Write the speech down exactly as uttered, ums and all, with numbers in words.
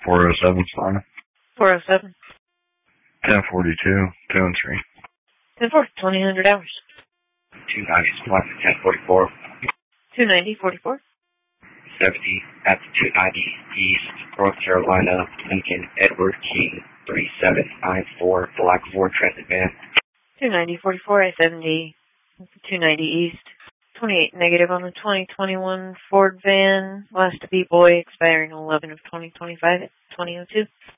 four oh seven, fine. four oh seven. ten forty-two, two and three. ten forty, twenty hundred hours. two ninety, supply for ten forty-four. two ninety, forty-four. seventy at the two ninety East, North Carolina, Lincoln, Edward King, three seven nine four, Black Ford Transit Van. two ninety, forty-four, I seventy, two ninety East. twenty-eight negative on the twenty twenty-one Ford van. Last to be boy, expiring eleven of twenty twenty-five at twenty oh two.